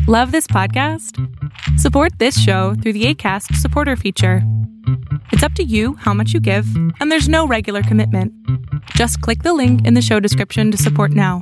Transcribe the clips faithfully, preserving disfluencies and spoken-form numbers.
Love this podcast? Support this show through the Acast supporter feature. It's up to you how much you give, and there's no regular commitment. Just click the link in the show description to support now.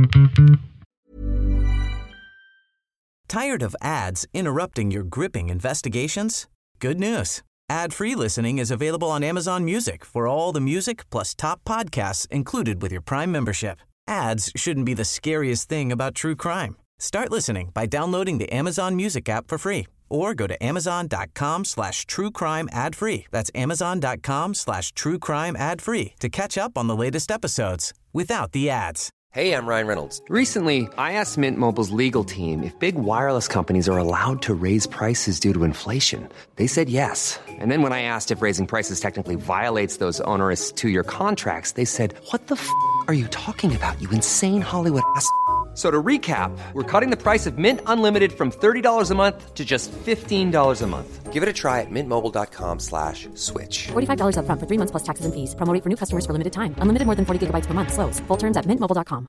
Tired of ads interrupting your gripping investigations? Good news. Ad-free listening is available on Amazon Music for all the music plus top podcasts included with your Prime membership. Ads shouldn't be the scariest thing about true crime. Start listening by downloading the Amazon Music app for free or go to amazon.com slash true crime ad free. That's amazon.com slash true crime ad free to catch up on the latest episodes without the ads. Hey, I'm Ryan Reynolds. Recently, I asked Mint Mobile's legal team if big wireless companies are allowed to raise prices due to inflation. They said yes. And then when I asked if raising prices technically violates those onerous two-year contracts, they said, what the f*** are you talking about, you insane Hollywood ass f- So to recap, we're cutting the price of Mint Unlimited from thirty dollars a month to just fifteen dollars a month. Give it a try at mintmobile.com slash switch. forty-five dollars up front for three months plus taxes and fees. Promo rate for new customers for limited time. Unlimited more than forty gigabytes per month. Slows full terms at mint mobile dot com.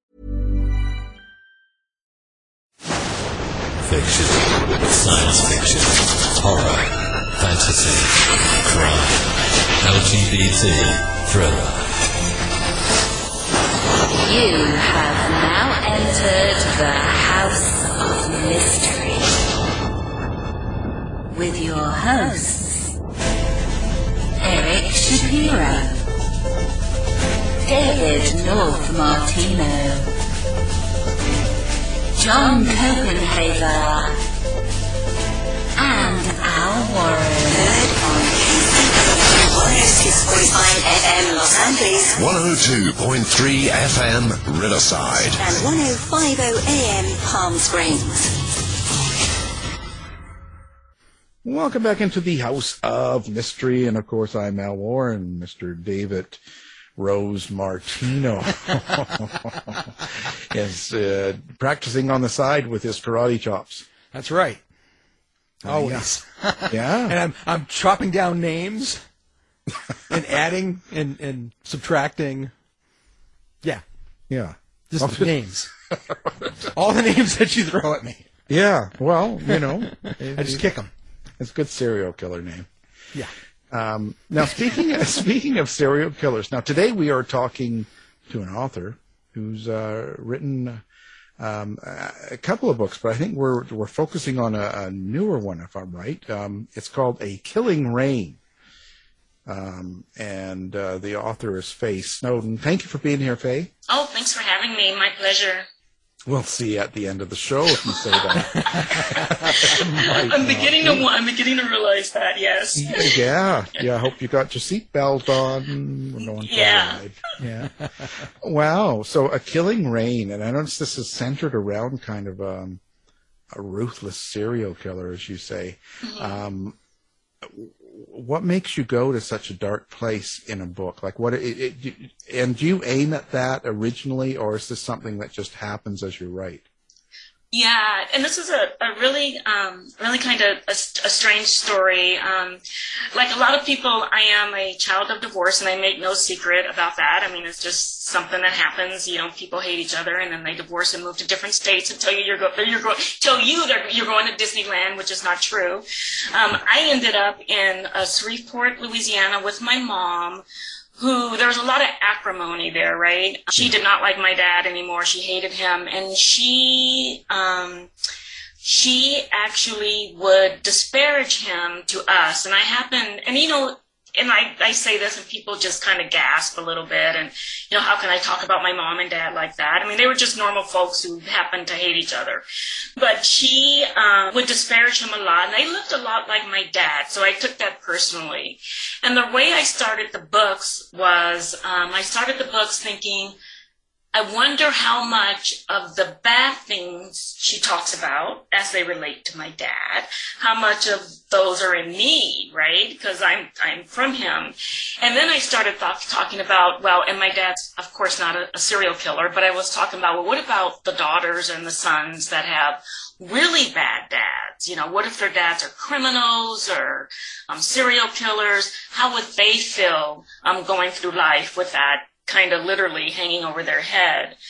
Fiction, science fiction, horror, fantasy, crime, L G B T, thriller. You have now entered the House of Mystery with your hosts, Eric Shapiro, David North Martino, John Copenhaver, and Al Warren. Heard on one oh six point five F M Los Angeles, one oh two point three F M Riverside, and one oh five point oh A M Palm Springs. Welcome back into the House of Mystery, and of course I'm Al Warren, Mister David Rose Martino is uh, practicing on the side with his karate chops. That's right. Always. Yeah. yeah. And I'm I'm chopping down names and adding and, and subtracting. Yeah. Yeah. Just names. All the names that you throw at me. Yeah. Well, you know. I just kick them. It's a good serial killer name. Yeah. Um, now, speaking of, speaking of serial killers, now today we are talking to an author who's uh, written um, a couple of books, but I think we're we're focusing on a, a newer one, if I'm right. Um, it's called A Killing Rain, um, and uh, the author is Faye Snowden. Thank you for being here, Faye. Oh, thanks for having me. My pleasure. We'll see you at the end of the show if you say that. I'm beginning to I'm beginning to realize that. Yes. Yeah, yeah. I hope you got your seatbelt on. We're going yeah. Yeah. Wow. So, A Killing Rain, and I notice this is centered around kind of um, a ruthless serial killer, as you say. Mm-hmm. Um, what makes you go to such a dark place in a book? Like, what? It, it, and do you aim at that originally, or is this something that just happens as you write? Yeah, and this is a, a really, um, really kind of a, a strange story. Um, like a lot of people, I am a child of divorce, and I make no secret about that. I mean, it's just something that happens. You know, people hate each other, and then they divorce and move to different states and tell you you're, go- you're going, tell you that you're going to Disneyland, which is not true. Um, I ended up in uh, Shreveport, Louisiana, with my mom, who, there was a lot of acrimony there, right? She did not like my dad anymore. She hated him. And she, um, she actually would disparage him to us. And I happened, and you know, and I, I say this and people just kind of gasp a little bit. And, you know, how can I talk about my mom and dad like that? I mean, they were just normal folks who happened to hate each other. But she um, would disparage him a lot. And they looked a lot like my dad. So I took that personally. And the way I started the books was um, I started the books thinking, I wonder how much of the bad things she talks about as they relate to my dad, how much of those are in me, right? Because I'm I'm from him. And then I started th- talking about, well, and my dad's, of course, not a, a serial killer, but I was talking about, well, what about the daughters and the sons that have really bad dads? You know, what if their dads are criminals or um, serial killers? How would they feel um, going through life with that kind of literally hanging over their head?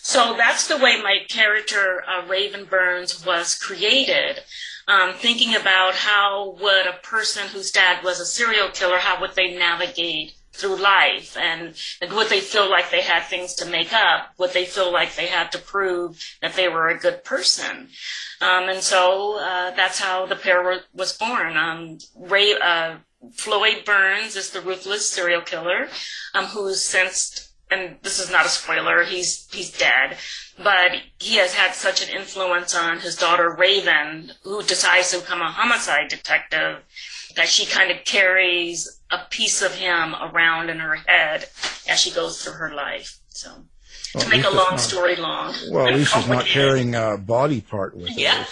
So that's the way my character, uh, Raven Burns, was created. Um, thinking about how would a person whose dad was a serial killer, how would they navigate through life, and, and would they feel like they had things to make up? Would they feel like they had to prove that they were a good person? Um, and so uh, that's how the pair were, was born. Um, Ray, uh, Floyd Burns is the ruthless serial killer, um, who's since, and this is not a spoiler, he's he's dead, but he has had such an influence on his daughter Raven, who decides to become a homicide detective, that she kind of carries a piece of him around in her head as she goes through her life. So, well, to make a long not, story long. Well, at least she's not carrying a body part with her. Yeah,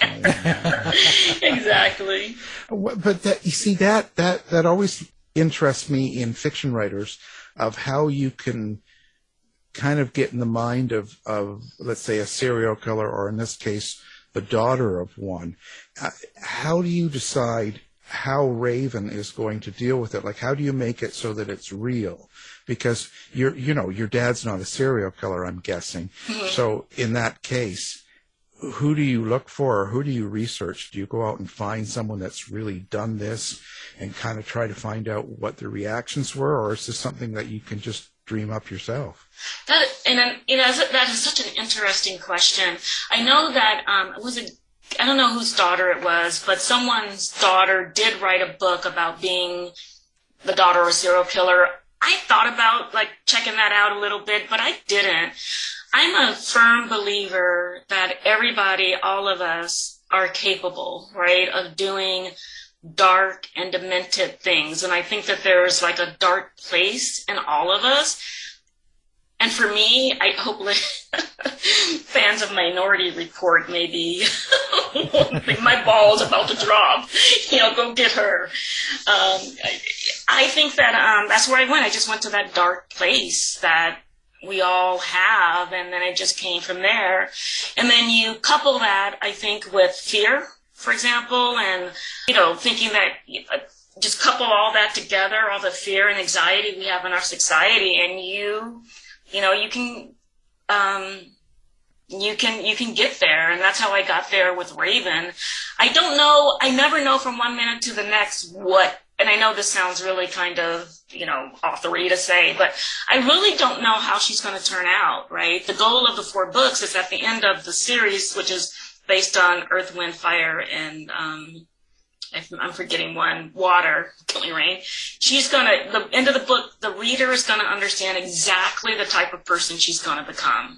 exactly. But that, you see, that, that, that always interests me in fiction writers, of how you can kind of get in the mind of, of, let's say, a serial killer, or in this case, the daughter of one. Uh, how do you decide how Raven is going to deal with it? Like, how do you make it so that it's real? Because you're, you know, your dad's not a serial killer, I'm guessing. Mm-hmm. So in that case, who do you look for, or who do you research? Do you go out and find someone that's really done this and kind of try to find out what the reactions were, or is this something that you can just dream up yourself? That, and you know, that is such an interesting question. I know that um, it was a I don't know whose daughter it was, but someone's daughter did write a book about being the daughter of a serial killer. I thought about, like, checking that out a little bit, but I didn't. I'm a firm believer that everybody, all of us, are capable, right, of doing dark and demented things. And I think that there's, like, a dark place in all of us. And for me, I hope fans of Minority Report maybe think my ball's about to drop. You know, go get her. Um, I, I think that um, that's where I went. I just went to that dark place that we all have, and then it just came from there. And then you couple that, I think, with fear, for example, and, you know, thinking that uh, just couple all that together, all the fear and anxiety we have in our society, and you... You know, you can, um, you can, you can get there, and that's how I got there with Raven. I don't know, I never know from one minute to the next what, and I know this sounds really kind of, you know, authory to say, but I really don't know how she's going to turn out, right? The goal of the four books is at the end of the series, which is based on Earth, Wind, Fire, and, um, I'm forgetting one, water, Killing Rain. She's going to, the end of the book, the reader is going to understand exactly the type of person she's going to become.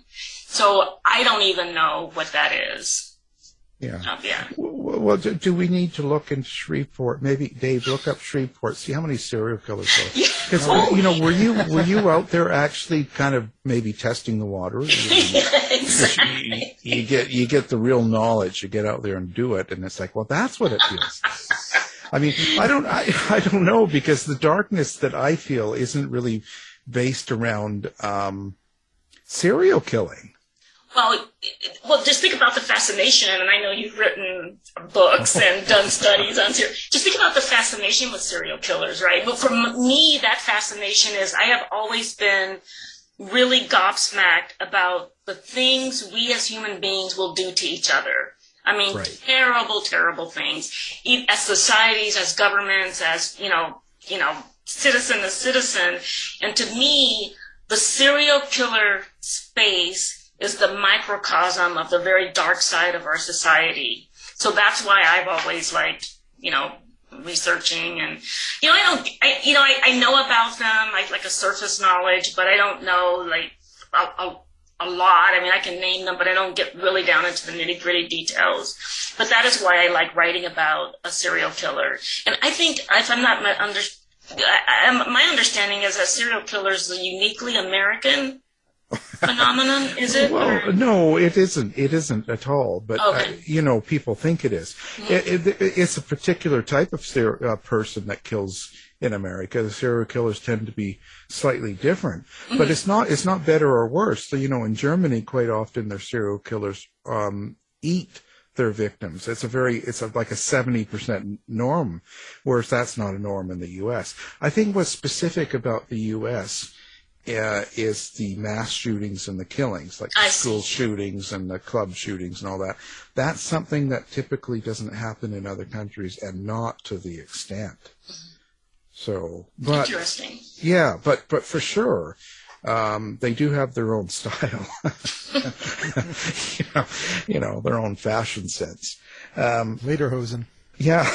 So I don't even know what that is. Yeah. Um, yeah. Well, do, do we need to look in Shreveport? Maybe, Dave, look up Shreveport, see how many serial killers there are. Because, oh. you know, were you were you out there actually kind of maybe testing the waters? Yeah, exactly. You, you get you get the real knowledge. You get out there and do it, and it's like, well, that's what it feels. I mean, I don't I, I don't know, because the darkness that I feel isn't really based around um, serial killing. Well, well, just think about the fascination, and I know you've written books and done studies on serial. Just think about the fascination with serial killers, right? But for me, that fascination is I have always been really gobsmacked about the things we as human beings will do to each other. I mean, right. terrible, terrible things. As societies, as governments, as, you know, you know, citizen to citizen. And to me, the serial killer space is the microcosm of the very dark side of our society. So that's why I've always liked, you know, researching, and, you know, I don't, I, you know, I, I know about them, I like a surface knowledge, but I don't know, like, a, a, a lot. I mean, I can name them, but I don't get really down into the nitty gritty details. But that is why I like writing about a serial killer. And I think, if I'm not my, under, I, I, my understanding is that serial killers are uniquely American phenomenon, is it? Well, or? No, it isn't. It isn't at all. But, okay. uh, you know, people think it is. Mm-hmm. It, it, it's a particular type of ser- uh, person that kills in America. The serial killers tend to be slightly different. Mm-hmm. But it's not It's not better or worse. So, you know, in Germany, quite often, their serial killers um, eat their victims. It's a very, it's a, like a seventy percent norm, whereas that's not a norm in the U S. I think what's specific about the U S uh, is the mass shootings and the killings, like the school shootings and the club shootings and all that. That's something that typically doesn't happen in other countries, and not to the extent. So, but interesting. Yeah, but but for sure, um, they do have their own style. you know, you know, their own fashion sense. Um, Lederhosen. Yeah.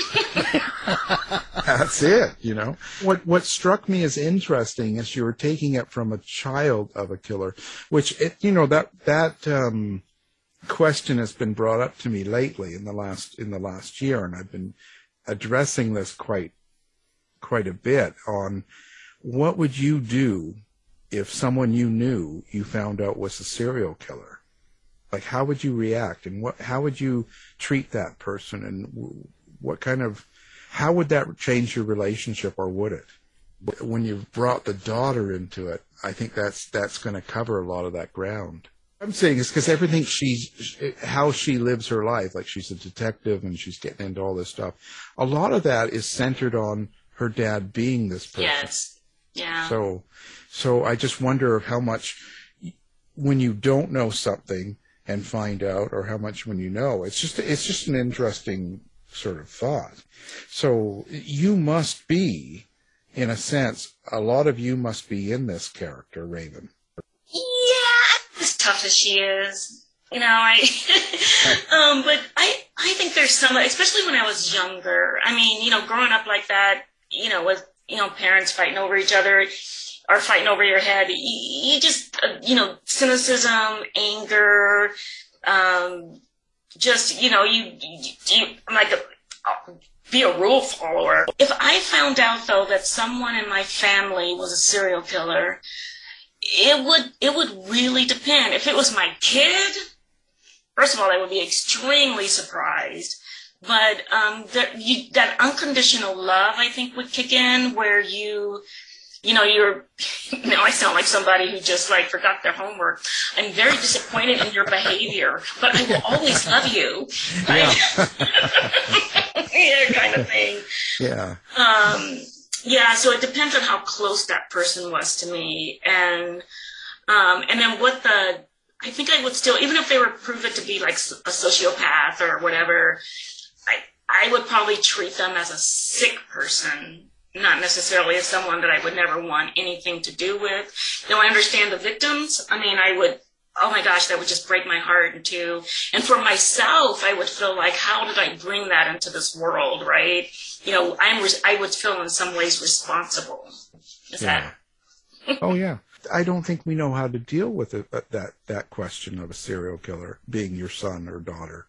That's it, you know. What what struck me as interesting is you were taking it from a child of a killer, which, it, you know, that that um, question has been brought up to me lately in the last in the last year, and I've been addressing this quite quite a bit on what would you do if someone you knew you found out was a serial killer? Like, how would you react, and what how would you treat that person, and what kind of how would that change your relationship, or would it? When you've brought the daughter into it, I think that's that's going to cover a lot of that ground. I'm saying is because everything she's, how she lives her life, like she's a detective and she's getting into all this stuff, a lot of that is centered on her dad being this person. Yes. Yeah. So, so I just wonder how much when you don't know something and find out, or how much when you know. It's just it's just an interesting sort of thought. So you must be, in a sense, a lot of you must be in this character, Raven. Yeah, as tough as she is, you know, I, um, but I, I think there's some, especially when I was younger. I mean, you know, growing up like that, you know, with, you know, parents fighting over each other or fighting over your head, you, you just, uh, you know, cynicism, anger, um, just, you know, you, you, you like, a, be a rule follower. If I found out, though, that someone in my family was a serial killer, it would it would really depend. If it was my kid, first of all, I would be extremely surprised. But um, that, you, that unconditional love, I think, would kick in, where you, you know, you're, now I sound like somebody who just, like, forgot their homework. I'm very disappointed in your behavior, but I will always love you. Yeah. Yeah, kind of thing. Yeah. Um, yeah, so it depends on how close that person was to me. And um, and then what the, I think I would still, even if they were proven to be like a sociopath or whatever, I, I would probably treat them as a sick person, not necessarily as someone that I would never want anything to do with. Though I understand the victims, I mean, I would, oh my gosh, that would just break my heart in two. And for myself, I would feel like, how did I bring that into this world, right? You know, I'm, I would feel in some ways responsible. Is Yeah. that? Oh, yeah. I don't think we know how to deal with it, that, that question of a serial killer being your son or daughter.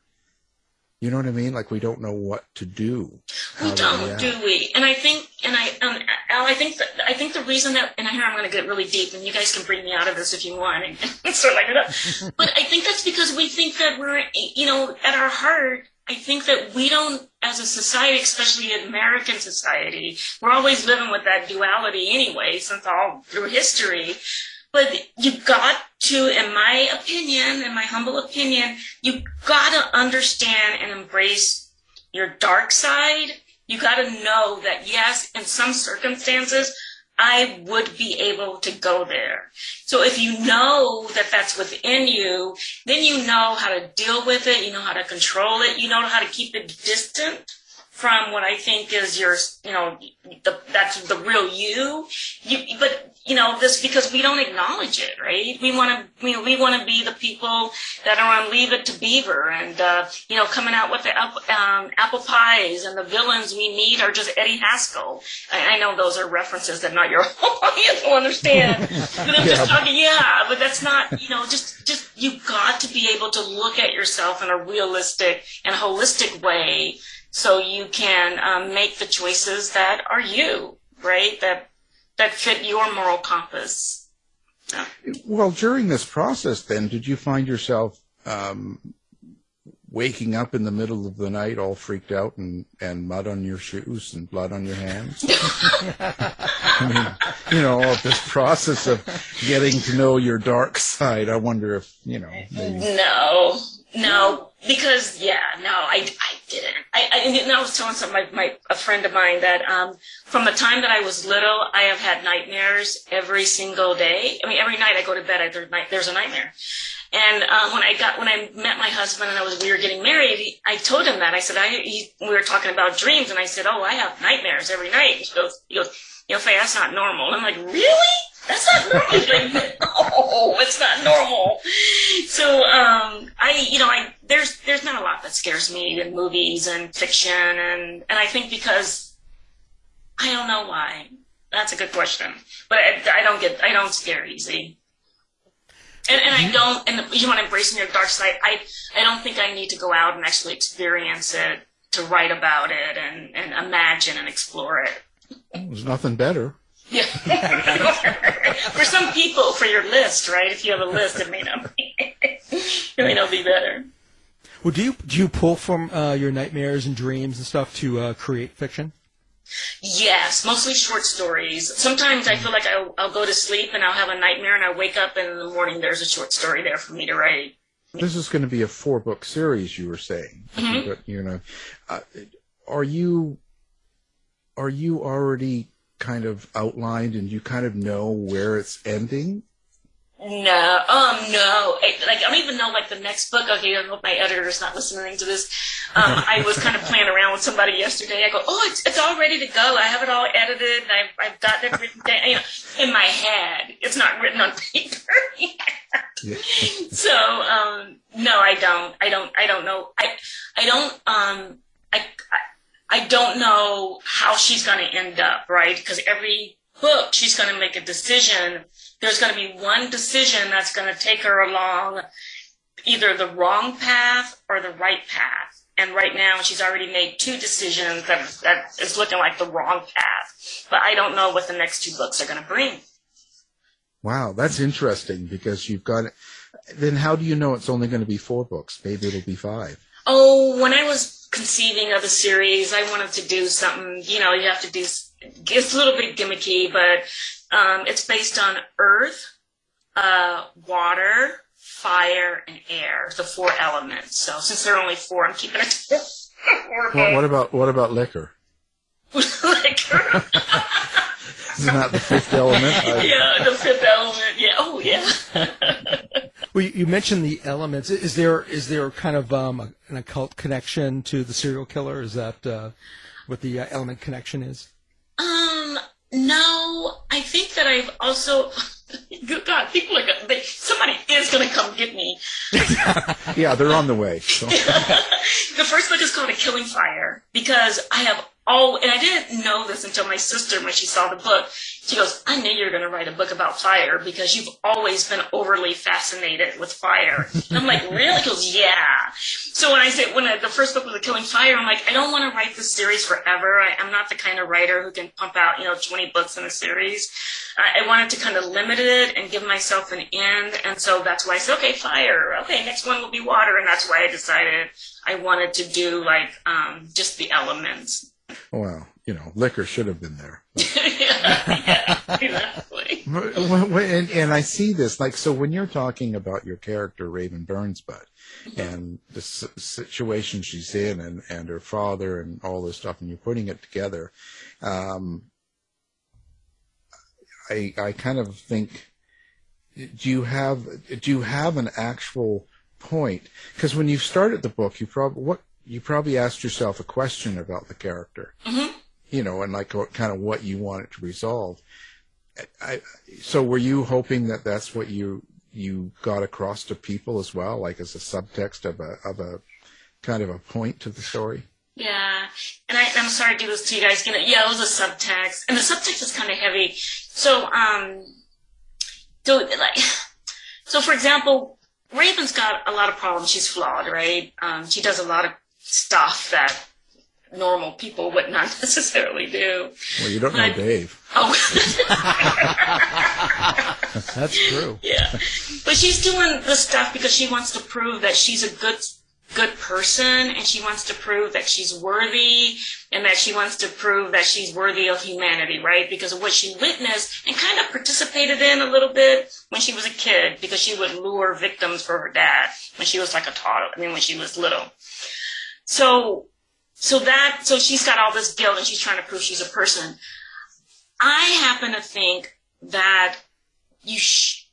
You know what I mean? Like, we don't know what to do. We don't, do we? And I think, and I, um, Al, I think that, I think the reason that, and here I'm going to get really deep, and you guys can bring me out of this if you want, and, and start like it up. But I think that's because we think that we're, you know, at our heart, I think that we don't, as a society, especially in American society, we're always living with that duality anyway, since all through history. But you got to, in my opinion, in my humble opinion, you got to understand and embrace your dark side. You got to know that, yes, in some circumstances, I would be able to go there. So if you know that that's within you, then you know how to deal with it. You know how to control it. You know how to keep it distant from what I think is your, you know, the, that's the real you. You, but you know, this because we don't acknowledge it, right? We want to, we, we want to be the people that are on Leave It to Beaver, and uh, you know, coming out with the um, apple pies, and the villains we need are just Eddie Haskell. I, I know those are references that not your audience will understand, but I'm just talking, yeah. But that's not, you know, just just you got to be able to look at yourself in a realistic and holistic way, so you can um, make the choices that are you, right? That that fit your moral compass. Yeah. Well, during this process, then, did you find yourself um, waking up in the middle of the night all freaked out and, and mud on your shoes and blood on your hands? I mean, you know, this process of getting to know your dark side, I wonder if, you know, maybe... No, no, because, yeah, no, I, I didn't. I, I, and I was telling some my, my a friend of mine that um, from the time that I was little, I have had nightmares every single day. I mean, every night I go to bed, I, there's, there's a nightmare. And um, when I got when I met my husband and I was we were getting married, he, I told him that. I said, I he, we were talking about dreams, and I said, oh, I have nightmares every night. He goes, he goes, you know, Faye, that's not normal. And I'm like, really? That's not normal. He's like, no, it's not normal. So, um, I, you know, I there's there's not a lot that scares me in movies and fiction, and and I think because I don't know why. That's a good question, but I, I don't get I don't scare easy. And, and I don't, and you want to embrace your dark side. I, I don't think I need to go out and actually experience it to write about it and, and imagine and explore it. There's nothing better. Yeah. For some people, for your list, right? If you have a list, it may not be, it may not be better. Well, do you do you pull from uh, your nightmares and dreams and stuff to uh, create fiction? Yes, mostly short stories. Sometimes I feel like I'll, I'll go to sleep and I'll have a nightmare and I wake up and in the morning there's a short story there for me to write. This is going to be a four-book series, you were saying. Mm-hmm. But, you know, uh, are you are you already kind of outlined and you kind of know where it's ending? No, um, no. I, like, I don't even know, like, the next book. Okay, I hope my editor's not listening to this. Um, I was kind of playing around with somebody yesterday. I go, oh, it's it's all ready to go. I have it all edited. And I've, I've got it written down, you know, in my head. It's not written on paper yet. So, um, no, I don't. I don't, I don't know. I, I don't, um, I, I, I don't know how she's going to end up, right? Because every book, she's going to make a decision. There's going to be one decision that's going to take her along either the wrong path or the right path. And right now, she's already made two decisions that, that is looking like the wrong path. But I don't know what the next two books are going to bring. Wow, that's interesting because you've got – then how do you know it's only going to be four books? Maybe it'll be five. Oh, when I was conceiving of the series, I wanted to do something, you know, you have to do – it's a little bit gimmicky, but um, it's based on earth, uh, water, fire, and air, the four elements. So since there are only four, I'm keeping it to four. What, what about what about liquor? Liquor? Isn't that the fifth element? I... Yeah, the fifth element. Yeah. Oh, yeah. Well, you mentioned the elements. Is there is there kind of um, an occult connection to the serial killer? Is that uh, what the uh, element connection is? Um, no. I think that I've also. God, people are gonna, they, somebody is going to come get me. Yeah, they're on the way. So. The first book is called A Killing Fire because I have all, and I didn't know this until my sister, when she saw the book, she goes, I knew you were going to write a book about fire because you've always been overly fascinated with fire. And I'm like, really? She goes, yeah. So when I say, when I, the first book was A Killing Fire, I'm like, I don't want to write this series forever. I, I'm not the kind of writer who can pump out, you know, twenty books in a series. I, I wanted to kind of limit it and give myself an end. And so that's why I said, okay, fire. Okay, next one will be water. And that's why I decided I wanted to do like um, just the elements. Well, you know, liquor should have been there. yeah, yeah, exactly. And, and I see this, like, so when you're talking about your character, Raven Burnsbutt, mm-hmm. and the s- situation she's in and, and her father and all this stuff, and you're putting it together, um, I I kind of think, do you have do you have an actual point? Because when you started the book, you probably what you probably asked yourself a question about the character, mm-hmm. you know, and like what, kind of what you wanted to resolve. I, so were you hoping that that's what you you got across to people as well, like as a subtext of a of a kind of a point to the story? Yeah, and I, I'm sorry to do this to you guys. You know, yeah, it was a subtext, and the subtext is kind of heavy. So, um, so like, so for example, Raven's got a lot of problems. She's flawed, right? Um, she does a lot of stuff that normal people would not necessarily do. Well, you don't but, know Dave. Oh, that's true. Yeah, but she's doing the stuff because she wants to prove that she's a good. good person, and she wants to prove that she's worthy, and that she wants to prove that she's worthy of humanity, right? Because of what she witnessed and kind of participated in a little bit when she was a kid, because she would lure victims for her dad when she was like a toddler, I mean, when she was little. So so that, so she's got all this guilt and she's trying to prove she's a person. I happen to think that you sh-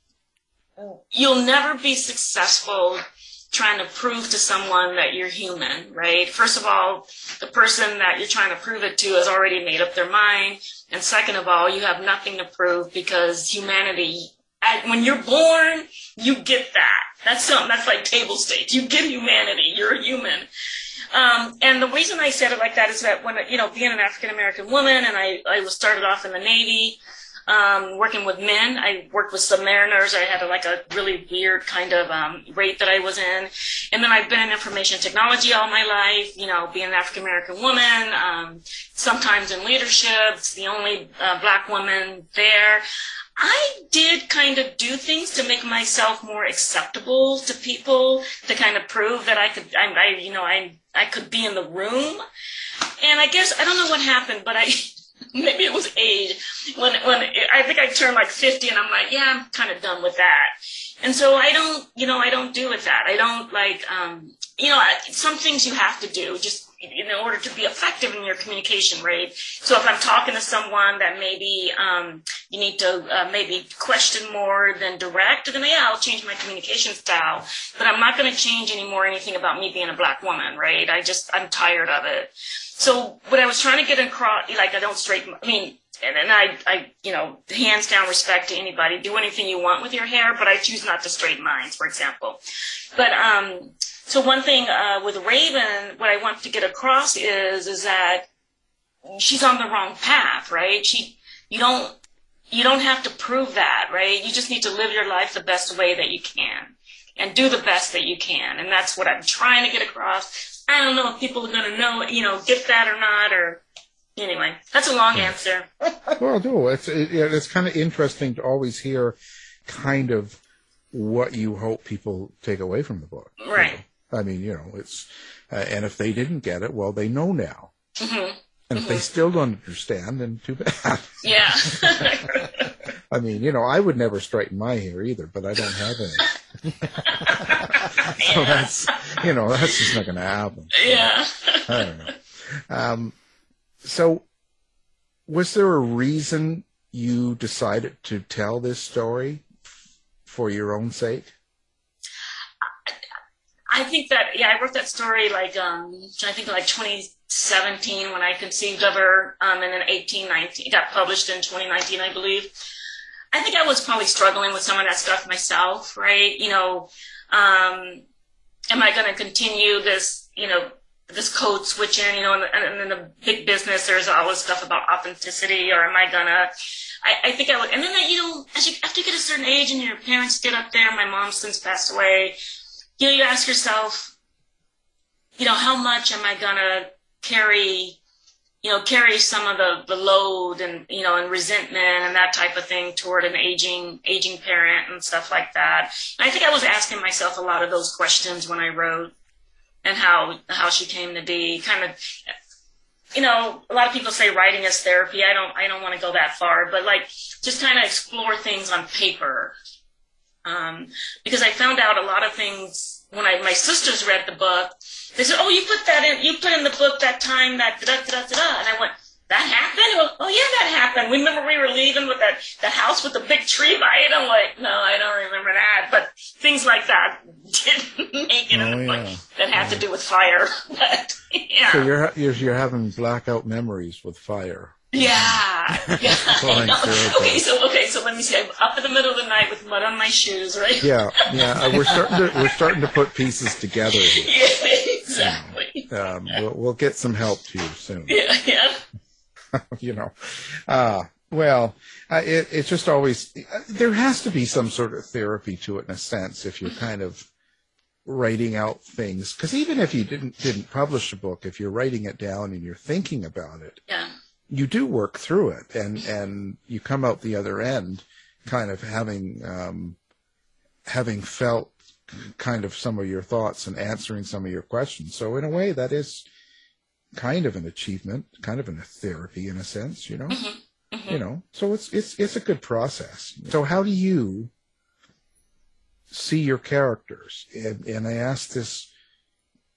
you'll never be successful trying to prove to someone that you're human, right? First of all, the person that you're trying to prove it to has already made up their mind. And second of all, you have nothing to prove because humanity, when you're born, you get that. That's something, that's like table stakes. You get humanity. You're a human. Um, and the reason I said it like that is that when, you know, being an African-American woman, and I, I was started off in the Navy, um, working with men. I worked with submariners. I had a, like a really weird kind of um, rate that I was in. And then I've been in information technology all my life, you know, being an African-American woman, um, sometimes in leadership, the only uh, black woman there. I did kind of do things to make myself more acceptable to people, to kind of prove that I could, I, I you know, I I could be in the room. And I guess, I don't know what happened, but I, maybe it was age. When, when I think I turned like fifty and I'm like, yeah, I'm kind of done with that. And so I don't, you know, I don't do with that. I don't like, um, you know, some things you have to do just in order to be effective in your communication, right? So if I'm talking to someone that maybe um, you need to uh, maybe question more than direct, then yeah, I'll change my communication style. But I'm not going to change anymore anything about me being a black woman, right? I just, I'm tired of it. So what I was trying to get across, like I don't straighten, I mean, and, and I, I, you know, hands down respect to anybody. Do anything you want with your hair, but I choose not to straighten mine, for example. But um, so one thing uh, with Raven, what I want to get across is is that she's on the wrong path, right? She, you don't, you don't have to prove that, right? You just need to live your life the best way that you can, and do the best that you can, and that's what I'm trying to get across. I don't know if people are going to know, you know, get that or not, or. Anyway, that's a long answer. Well, no, it's it, it's kind of interesting to always hear kind of what you hope people take away from the book. Right. You know? I mean, you know, it's uh, and if they didn't get it, well, they know now. Mm-hmm. And mm-hmm. if they still don't understand, then too bad. Yeah. I mean, you know, I would never straighten my hair either, but I don't have any. So yeah. that's, you know, that's just not going to happen. Yeah. I don't know. Um, So, was there a reason you decided to tell this story for your own sake? I think that, yeah, I wrote that story like, um, I think like twenty seventeen when I conceived of her, um, and then eighteen, nineteen, it got published in twenty nineteen, I believe. I think I was probably struggling with some of that stuff myself, right? You know, um, am I going to continue this, you know, this code switching, you know, and in the big business, there's all this stuff about authenticity, or am I gonna, I, I think I would, and then, you know, as you, after you get a certain age and your parents get up there, my mom since passed away, you know, you ask yourself, you know, how much am I gonna carry, you know, carry some of the, the load and, you know, and resentment and that type of thing toward an aging, aging parent and stuff like that. And I think I was asking myself a lot of those questions when I wrote. And how how she came to be, kind of, you know, a lot of people say writing is therapy. I don't I don't want to go that far, but like just kind of explore things on paper, um, because I found out a lot of things when I my sisters read the book. They said, "Oh, you put that in. You put in the book that time that da da da da da," and I went, "That happened? Well, oh yeah, that happened. Remember we were leaving with that the house with the big tree by it?" I'm like, "No, I don't remember that." But things like that didn't make it oh, in the yeah. book that had to do with fire. But yeah. So you're you're you're having blackout memories with fire. Yeah. Yeah. Flying through Okay, so okay, so let me see. I'm up in the middle of the night with mud on my shoes, right? Yeah, yeah. Uh, we're starting to we're starting to put pieces together. Yeah, exactly. Um, we'll we'll get some help to you soon. Yeah, yeah. You know, uh, well, uh, it, it's just always, uh, there has to be some sort of therapy to it in a sense if you're kind of writing out things. Because even if you didn't didn't publish a book, if you're writing it down and you're thinking about it, Yeah. you do work through it, and, and you come out the other end kind of having um, having felt kind of some of your thoughts and answering some of your questions. So in a way, that is kind of an achievement, kind of a therapy in a sense, you know, Mm-hmm. Mm-hmm. you know, so it's, it's, it's a good process. So how do you see your characters? And, and I ask this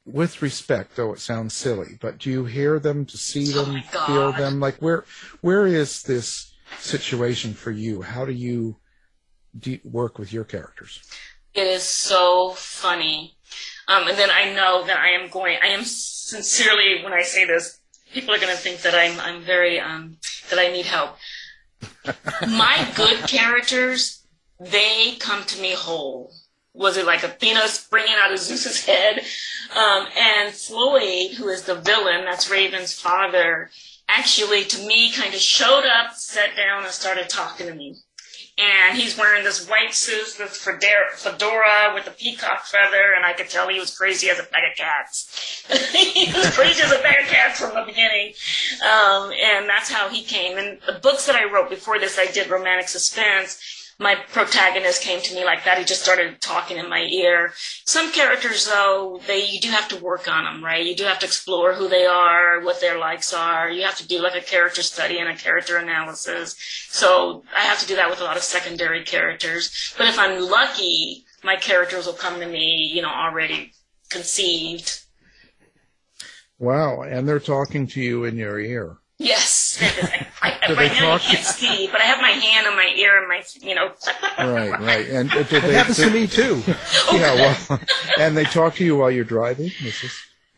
with respect, though it sounds silly, but do you hear them, to see them, oh feel them? Like, where where is this situation for you? How do you do work with your characters? It is so funny. Um, and then I know that I am going, I am sincerely, when I say this, people are going to think that I'm, I'm very, um, that I need help. My good characters, they come to me whole. Was it like Athena springing out of Zeus's head? Um, and Floyd, who is the villain, that's Raven's father, actually, to me, kind of showed up, sat down, and started talking to me. And he's wearing this white suit with fedora with a peacock feather, and I could tell he was crazy as a bag of cats. He was crazy as a bag of cats from the beginning. Um, and that's how he came. And the books that I wrote before this, I did romantic suspense. My protagonist came to me like that. He just started talking in my ear. Some characters, though, they you do have to work on them, right? You do have to explore who they are, what their likes are. You have to do like a character study and a character analysis. So I have to do that with a lot of secondary characters. But if I'm lucky, my characters will come to me, you know, already conceived. Wow, and they're talking to you in your ear. Yes. I, I, right now you can't see, but I have my hand on my ear and my, you know. Right, right. And uh, did it they, happens did, to me, too. Yeah, well, and they talk to you while you're driving, Missus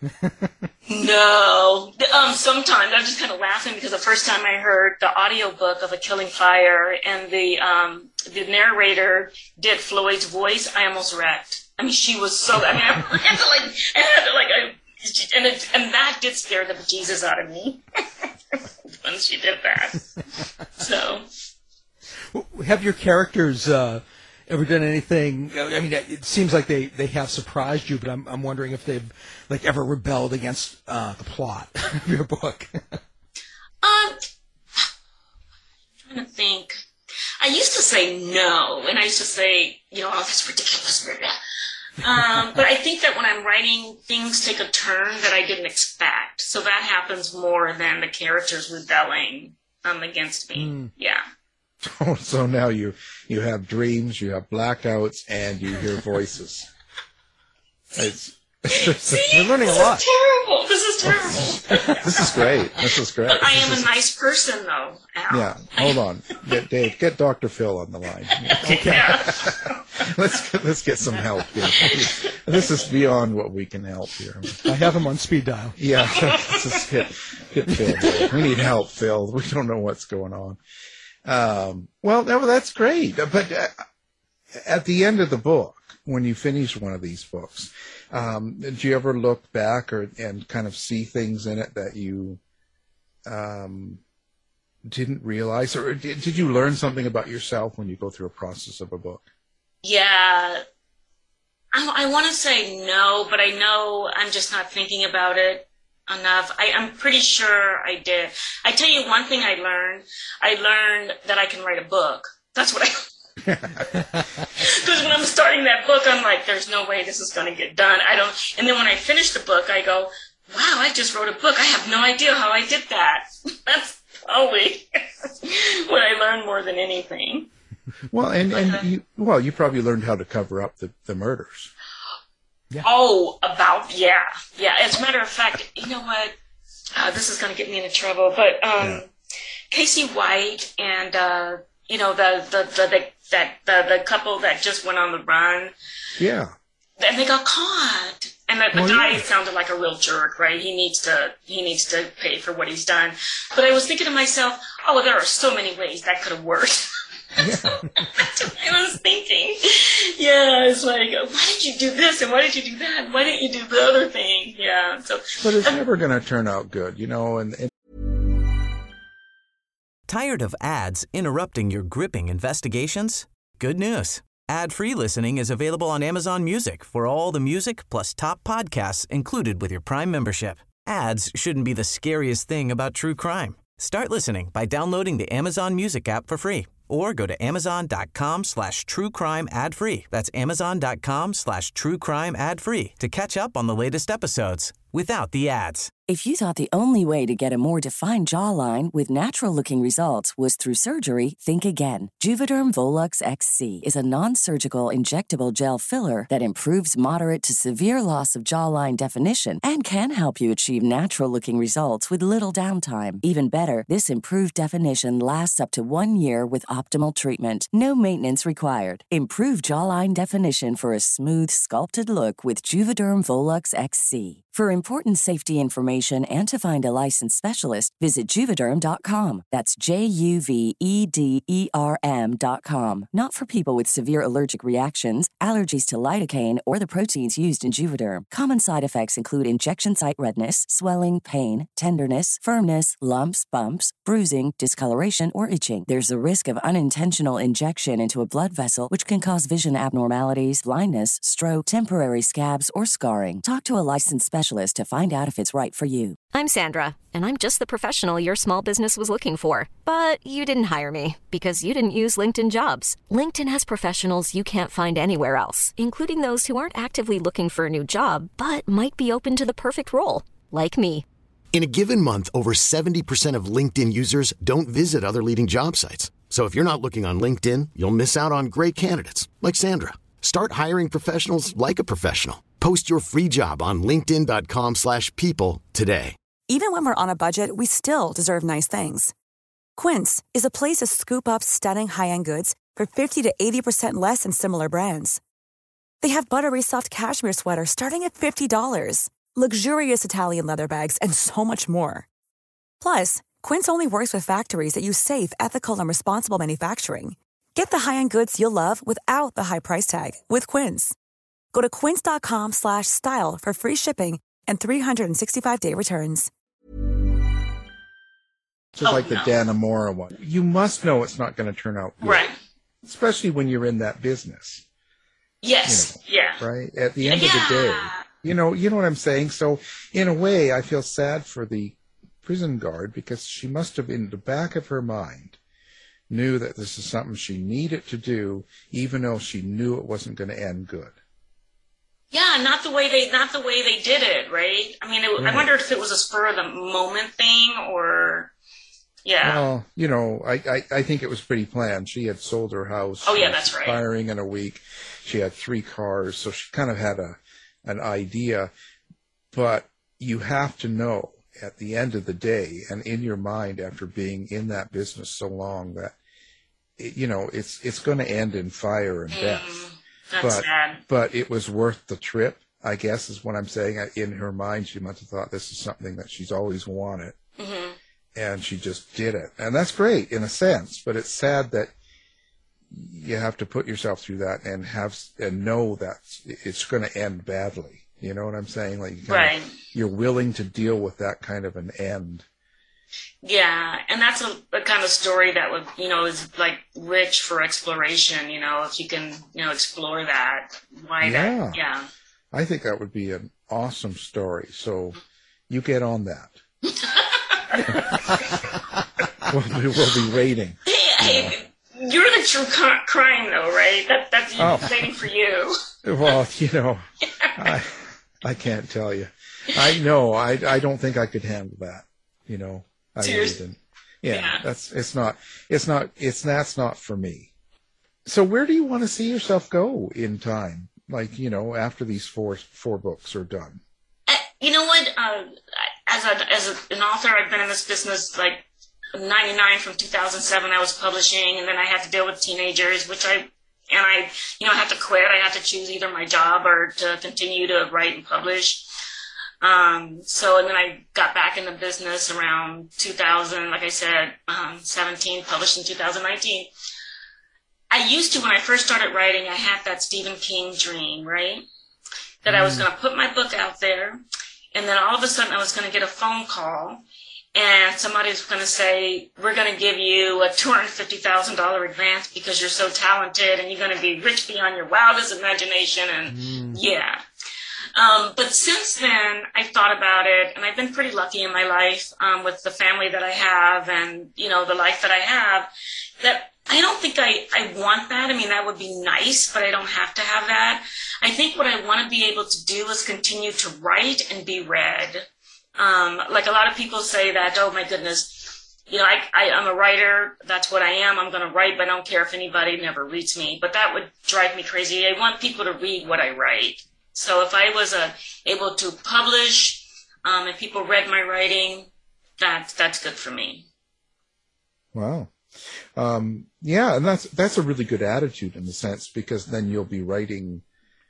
No. Um, sometimes I'm just kind of laughing because the first time I heard the audiobook of A Killing Fire and the um, the narrator did Floyd's voice, I almost wrecked. I mean, she was so, I mean, I had to like, I had to like, I, and, it, and that did scare the bejesus out of me when she did that. So, have your characters uh, ever done anything? I mean, it seems like they, they have surprised you, but I'm I'm wondering if they've like ever rebelled against uh, the plot of your book. um, I'm trying to think. I used to say no, and I used to say, you know, oh, that's ridiculous. Um, but I think that when I'm writing, things take a turn that I didn't expect. So that happens more than the characters rebelling um, against me. Mm. Yeah. Oh, so now you you have dreams, you have blackouts, and you hear voices. It's, See, you're learning a lot. This is terrible. This is terrible. This is great. This is great. But I am this a is... nice person, though. Al. Yeah. Hold on, get, Dave. Get Doctor Phil on the line. Okay. Yeah. let's let's get some help here. This is beyond what we can help here. I have him on speed dial. Yeah. Just get get Phil here. We need help, Phil. We don't know what's going on. Um, well, no, that's great. But uh, at the end of the book, when you finish one of these books, um, did you ever look back or and kind of see things in it that you um, didn't realize, or did, did you learn something about yourself when you go through a process of a book? Yeah, I, I want to say no, but I know I'm just not thinking about it enough. I, I'm pretty sure I did. I tell you one thing I learned. I learned that I can write a book. That's what I. Because when I'm starting that book, I'm like, there's no way this is going to get done. I don't. And then when I finish the book, I go, wow, I just wrote a book. I have no idea how I did that. That's probably what I learned more than anything. Well, and, and you, well, you probably learned how to cover up the, the murders. Yeah. Oh, about, yeah. Yeah, as a matter of fact, you know what? Uh, this is going to get me into trouble, but um, yeah. Casey White and, uh, you know, the, the, the, the, that, the, the couple that just went on the run. Yeah. And they got caught. And the, the well, guy yeah. sounded like a real jerk, right? He needs to he needs to pay for what he's done. But I was thinking to myself, oh, there are so many ways that could have worked. Yeah. That's what I was thinking. Yeah, it's like, why did you do this and why did you do that? Why didn't you do the other thing? Yeah. So, but it's never going to turn out good, you know. And, and tired of ads interrupting your gripping investigations? Good news. Ad-free listening is available on Amazon Music for all the music plus top podcasts included with your Prime membership. Ads shouldn't be the scariest thing about true crime. Start listening by downloading the Amazon Music app for free or go to amazon.com slash true crime ad free. That's amazon.com slash true crime ad free to catch up on the latest episodes without the ads. If you thought the only way to get a more defined jawline with natural-looking results was through surgery, think again. Juvederm Volux X C is a non-surgical injectable gel filler that improves moderate to severe loss of jawline definition and can help you achieve natural-looking results with little downtime. Even better, this improved definition lasts up to one year with optimal treatment. No maintenance required. Improve jawline definition for a smooth, sculpted look with Juvederm Volux X C. For important safety information and to find a licensed specialist, visit Juvederm dot com. That's J U V E D E R M dot com. Not for people with severe allergic reactions, allergies to lidocaine, or the proteins used in Juvederm. Common side effects include injection site redness, swelling, pain, tenderness, firmness, lumps, bumps, bruising, discoloration, or itching. There's a risk of unintentional injection into a blood vessel, which can cause vision abnormalities, blindness, stroke, temporary scabs, or scarring. Talk to a licensed specialist to find out if it's right for you. I'm Sandra, and I'm just the professional your small business was looking for. But you didn't hire me because you didn't use LinkedIn Jobs. LinkedIn has professionals you can't find anywhere else, including those who aren't actively looking for a new job, but might be open to the perfect role, like me. In a given month, over seventy percent of LinkedIn users don't visit other leading job sites. So if you're not looking on LinkedIn, you'll miss out on great candidates, like Sandra. Start hiring professionals like a professional. Post your free job on linkedin dot com slash people today. Even when we're on a budget, we still deserve nice things. Quince is a place to scoop up stunning high-end goods for fifty to eighty percent less than similar brands. They have buttery soft cashmere sweaters starting at fifty dollars, luxurious Italian leather bags, and so much more. Plus, Quince only works with factories that use safe, ethical, and responsible manufacturing. Get the high-end goods you'll love without the high price tag with Quince. Go to quince dot com slash style for free shipping and three sixty-five day returns. Just Oh, like the no. Dannemora one. You must know it's not going to turn out good. Right. Especially when you're in that business. Yes. You know, yeah. Right? At the end Yeah. of the day. You know, you know what I'm saying? So, in a way, I feel sad for the prison guard because she must have, in the back of her mind, knew that this is something she needed to do, even though she knew it wasn't going to end good. Yeah, not the way they not the way they did it, right? I mean, it, Right. I wondered if it was a spur of the moment thing or, yeah. Well, you know, I, I, I think it was pretty planned. She had sold her house. Oh, She yeah, was that's right. Firing in a week. She had three cars, so she kind of had a an idea. But you have to know at the end of the day, and in your mind after being in that business so long, that it, you know it's it's going to end in fire and death. Mm, that's but sad. but it was worth the trip, I guess, is what I'm saying. In her mind, she must have thought this is something that she's always wanted. Mm-hmm. And she just did it. And that's great in a sense, but it's sad that you have to put yourself through that and have and know that it's going to end badly. You know what I'm saying? Like, you kinda, Right. you're willing to deal with that kind of an end. Yeah, and that's a, a kind of story that would, you know, is like rich for exploration. You know, if you can, you know, explore that, why Yeah. that, yeah. I think that would be an awesome story. So you get on that. we'll, be, we'll be waiting. Hey, hey, you're the true cr- crime, though, right? That, that's Oh. waiting for you. Well, you know, I, I can't tell you. I know. I, I don't think I could handle that. You know, I really Seriously? didn't. Yeah, Yeah. that's it's not it's not it's that's not for me. So where do you want to see yourself go in time? Like, you know, after these four four books are done. Uh, you know what? Uh, as a, as a, an author, I've been in this business like ninety-nine from two thousand seven. I was publishing, and then I had to deal with teenagers, which I and I, you know, I had to quit. I had to choose either my job or to continue to write and publish. Um, so, and then I got back in the business around two thousand, like I said, um, seventeen, published in two thousand nineteen. I used to, when I first started writing, I had that Stephen King dream, right? That I was going to put my book out there, and then all of a sudden I was going to get a phone call, and somebody was going to say, we're going to give you a two hundred fifty thousand dollars advance because you're so talented, and you're going to be rich beyond your wildest imagination, and mm. yeah. Um, but since then, I've thought about it, and I've been pretty lucky in my life um, with the family that I have and, you know, the life that I have, that I don't think I, I want that. I mean, that would be nice, but I don't have to have that. I think what I want to be able to do is continue to write and be read. Um, like a lot of people say that, oh my goodness, you know, I, I, I'm a writer. That's what I am. I'm going to write, but I don't care if anybody never reads me. But that would drive me crazy. I want people to read what I write. So if I was uh, able to publish um, and people read my writing, that, that's good for me. Wow. Um, yeah, and that's that's a really good attitude in the sense, because then you'll be writing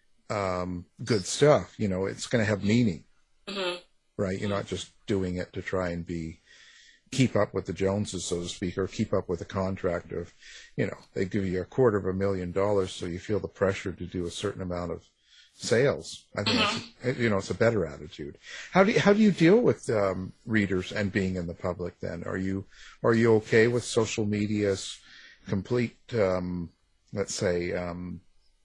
um, good stuff. You know, it's going to have meaning, mm-hmm. right? You're not just doing it to try and be keep up with the Joneses, so to speak, or keep up with a contract of, you know, they give you a quarter of a million dollars, so you feel the pressure to do a certain amount of sales. I think mm-hmm. it's, you know, it's a better attitude. How do you, how do you deal with um, readers and being in the public? Then are you are you okay with social media's complete? Um, let's say um,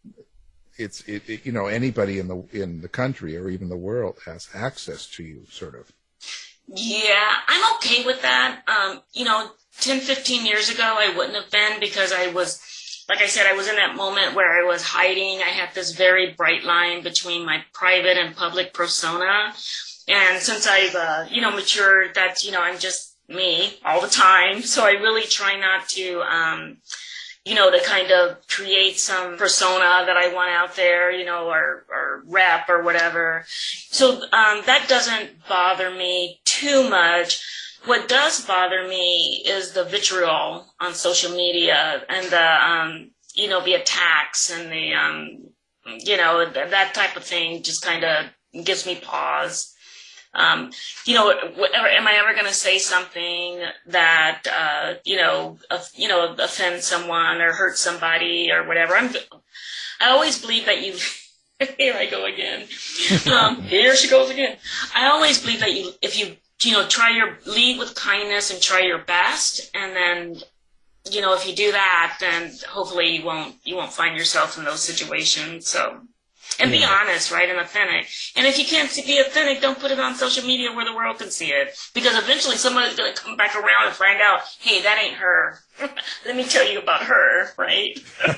it's it, it, you know, anybody in the in the country or even the world has access to you, sort of. Yeah, I'm okay with that. Um, you know, ten, fifteen years ago, I wouldn't have been, because I was. Like I said, I was in that moment where I was hiding. I had this very bright line between my private and public persona. And since I've, uh, you know, matured, that's, you know, I'm just me all the time. So I really try not to, um, you know, to kind of create some persona that I want out there, you know, or, or rep or whatever. So um, that doesn't bother me too much. What does bother me is the vitriol on social media and the, um, you know, the attacks and the, um, you know, th- that type of thing just kind of gives me pause. Um, you know, whatever, am I ever going to say something that, uh, you know, uh, you know, offend someone or hurt somebody or whatever? I'm, I always believe that you, here I go again. Um, here she goes again. I always believe that you, if you, you know, try your, lead with kindness and try your best. And then, you know, if you do that, then hopefully you won't, you won't find yourself in those situations. So, and yeah. Be honest, right? And authentic. And if you can't be authentic, don't put it on social media where the world can see it. Because eventually somebody's going to come back around and find out, hey, that ain't her. Let me tell you about her, right?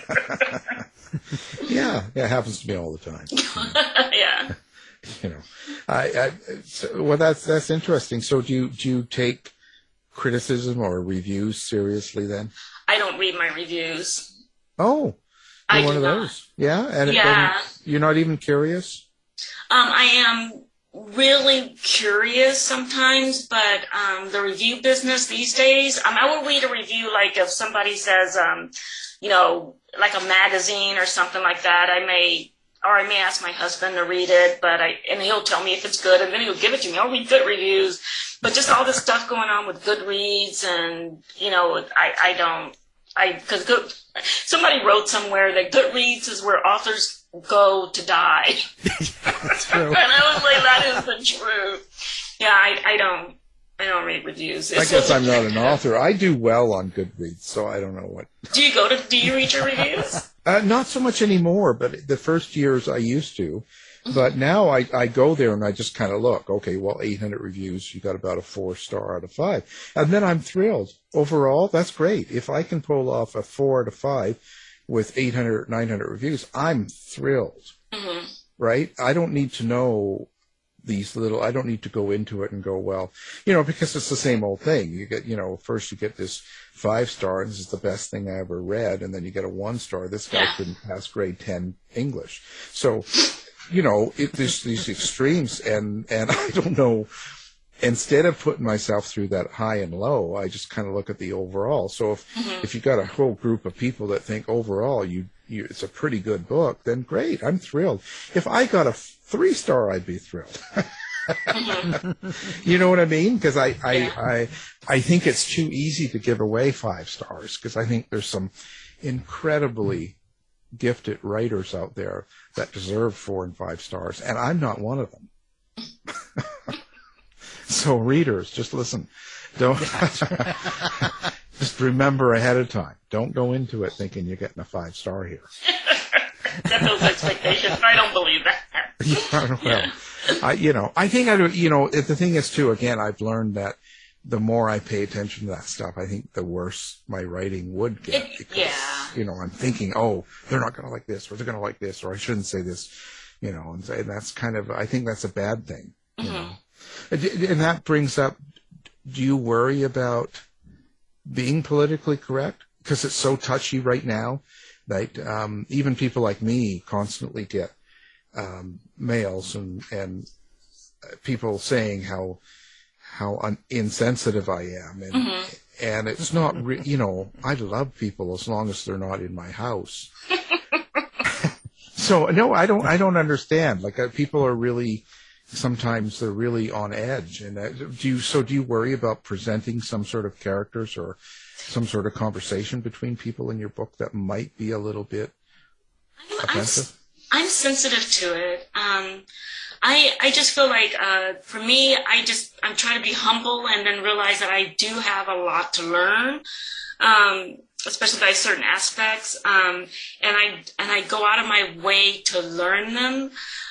yeah. Yeah. It happens to me all the time. yeah. You know, I, I so, well, that's that's interesting. So, do you do you take criticism or reviews seriously then? I don't read my reviews. Oh, you're I one of not. those, yeah. And yeah, it, you're not even curious. Um, I am really curious sometimes, but um, the review business these days, um, I will read a review like if somebody says, um, you know, like a magazine or something like that. I may. Or I may ask my husband to read it, but I and he'll tell me if it's good, and then he'll give it to me. I'll read good reviews, but just all this stuff going on with Goodreads, and you know, I I don't I because good somebody wrote somewhere that Goodreads is where authors go to die. That's true. And I was like, that isn't true. Yeah, I I don't. I don't read reviews. I guess I'm not an author. I do well on Goodreads, so I don't know what. Do you go to? Do you read your reviews? Uh, not so much anymore, but the first years I used to. Mm-hmm. But now I, I go there and I just kind of look. Okay, well, eight hundred reviews, you got about a four star out of five, and then I'm thrilled. Overall, that's great. If I can pull off a four out of five with eight hundred, nine hundred reviews, I'm thrilled. Mm-hmm. Right? I don't need to know. These little, I don't need to go into it and go, well, you know, because it's the same old thing. You get, you know, first you get this five star, this is the best thing I ever read, and then you get a one star. This guy yeah. couldn't pass grade ten English. So, you know, it, there's these extremes, and, and I don't know, instead of putting myself through that high and low, I just kind of look at the overall. So if, mm-hmm. if you got a whole group of people that think overall you, you, it's a pretty good book, then great, I'm thrilled. If I got a three star, I'd be thrilled. You know what I mean? Because I, I, yeah. I, I think it's too easy to give away five stars, because I think there's some incredibly gifted writers out there that deserve four and five stars, and I'm not one of them. So readers, just listen. Don't just remember ahead of time. Don't go into it thinking you're getting a five star here. Set those expectations. I don't believe that. Yeah, well, I, you know, I think I, you know, the thing is too. Again, I've learned that the more I pay attention to that stuff, I think the worse my writing would get. It, because, yeah. you know, I'm thinking, oh, they're not going to like this, or they're going to like this, or I shouldn't say this, you know, and, and that's kind of, I think that's a bad thing. You Mm-hmm. know? and, and that brings up, do you worry about being politically correct? Because it's so touchy right now that um, even people like me constantly get um, mails and, and people saying how how un- insensitive I am, and Mm-hmm. and it's not, re- you know, I love people as long as they're not in my house. So no, I don't, I don't understand. Like uh, people are really, sometimes they're really on edge. And uh, do you, so do you worry about presenting some sort of characters or some sort of conversation between people in your book that might be a little bit I'm, offensive? I'm, I'm sensitive to it. Um, I I just feel like uh, for me, I just I'm trying to be humble and then realize that I do have a lot to learn, um, especially by certain aspects. Um, and I and I go out of my way to learn them.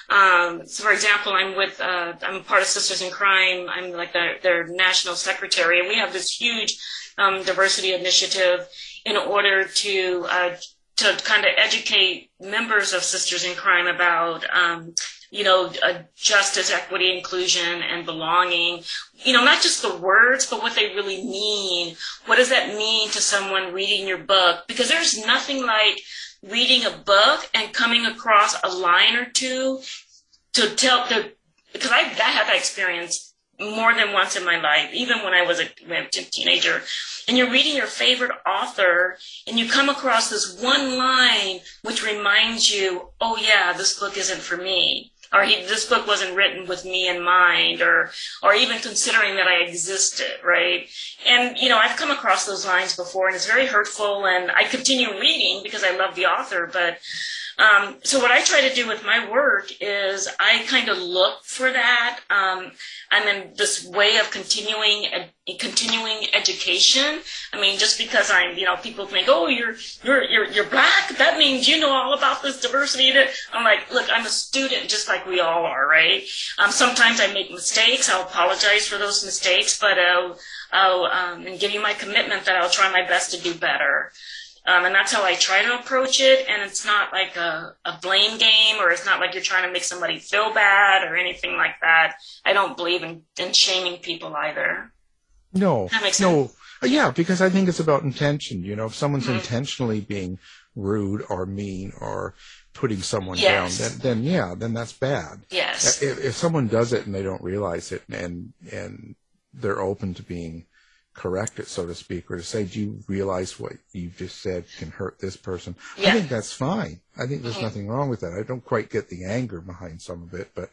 Um, so, for example, I'm with uh, I'm part of Sisters in Crime. I'm like their, their national secretary, and we have this huge um, diversity initiative in order to uh, to kind of educate members of Sisters in Crime about um, you know, uh, justice, equity, inclusion, and belonging. You know, not just the words, but what they really mean. What does that mean to someone reading your book? Because there's nothing like reading a book and coming across a line or two to tell the, because I, I had that experience more than once in my life, even when I was a, a teenager. And you're reading your favorite author, and you come across this one line which reminds you, oh yeah, this book isn't for me. Or he, this book wasn't written with me in mind, or or even considering that I existed, right? And, you know, I've come across those lines before, and it's very hurtful, and I continue reading because I love the author. But um, so what I try to do with my work is I kind of look for that. Um, I'm in this way of continuing ed- continuing education. I mean, just because I'm, you know, people think, oh, you're you're you're you're black, that means you know all about this diversity. I'm like, look, I'm a student, just like we all are, right? Um, sometimes I make mistakes. I'll apologize for those mistakes, but I'll, I'll um, and give you my commitment that I'll try my best to do better. Um, and that's how I try to approach it. And it's not like a, a blame game, or it's not like you're trying to make somebody feel bad or anything like that. I don't believe in, in shaming people either. No, That makes no, sense. yeah, because I think it's about intention. You know, if someone's Mhm. intentionally being rude or mean or putting someone Yes. down, then, then yeah, then that's bad. Yes. If, if someone does it and they don't realize it, and and they're open to being corrected, so to speak, or to say, do you realize what you just said can hurt this person? Yeah. I think that's fine. I think there's Mhm. nothing wrong with that. I don't quite get the anger behind some of it, but,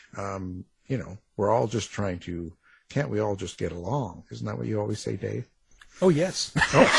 um, you know, we're all just trying to, can't we all just get along? Isn't that what you always say, Dave? Oh, yes.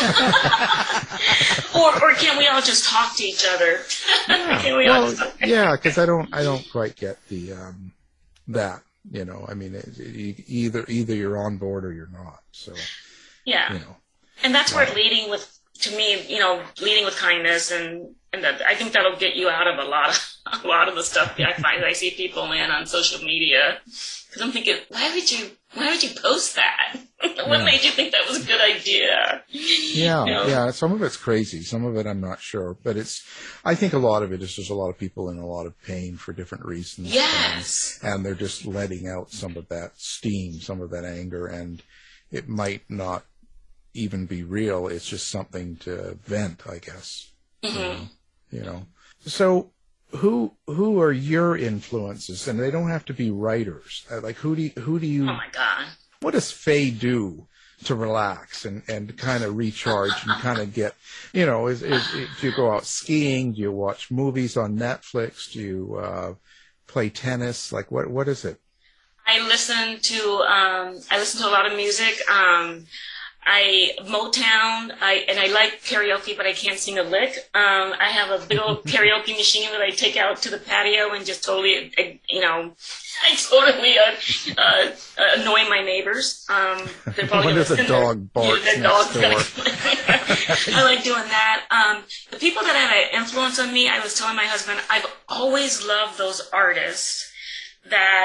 or or can we all just talk to each other? Can we all Well, just- yeah, because I don't, I don't quite get the, um, that, you know, I mean, it, it, either, either you're on board or you're not, so, Yeah. you know. And that's where leading with, to me, you know, leading with kindness, and, and that, I think that'll get you out of a lot of, a lot of the stuff I find I see people in on social media. Because I'm thinking, why would you, why would you post that? What Yeah. made you think that was a good idea? Yeah, You know? yeah. Some of it's crazy. Some of it I'm not sure, but it's. I think a lot of it is just a lot of people in a lot of pain for different reasons. Yes. And, and they're just letting out some of that steam, some of that anger, and it might not even be real. It's just something to vent, I guess. Mm-hmm. You know. So, who who are your influences? And they don't have to be writers. Uh, Like who do you, who do you? Oh my God. What does Faye do to relax and, and kind of recharge and kind of get, you know, is, is, is, do you go out skiing? Do you watch movies on Netflix? Do you uh, play tennis? Like, what what is it? I listen to um, I listen to a lot of music. Um, I Motown. I and I like karaoke, but I can't sing a lick. Um, I have a big old karaoke machine that I take out to the patio and just totally, uh, you know, I totally uh, uh, annoy my neighbors. Um, they're probably When does a gonna- dog bark Yeah, the next dog's gonna- door? I like doing that. Um, the people that had an influence on me, I was telling my husband, I've always loved those artists that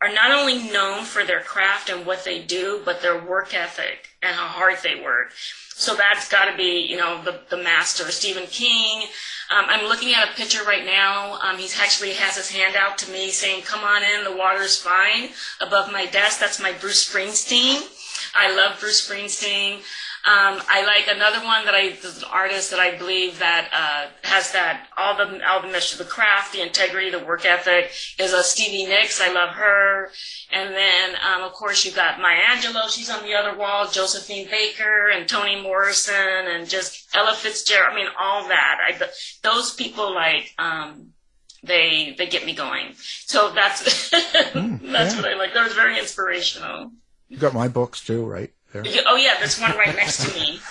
are not only known for their craft and what they do, but their work ethic and how hard they work. So that's got to be, you know, the, the master, Stephen King. Um, I'm looking at a picture right now. Um, he actually has his hand out to me saying, come on in, the water's fine. Above my desk, that's my Bruce Springsteen. I love Bruce Springsteen. Um, I like another one that I, an artist that I believe that uh, has that, all the, all the measure, the craft, the integrity, the work ethic, is a Stevie Nicks. I love her. And then, um, of course, you've got Maya Angelou. She's on the other wall. Josephine Baker and Toni Morrison and just Ella Fitzgerald. I mean, all that. I, those people, like, um, they they get me going. So that's mm, that's yeah. what I like. That was very inspirational. You got my books too, right? There. Oh, yeah, there's one right next to me.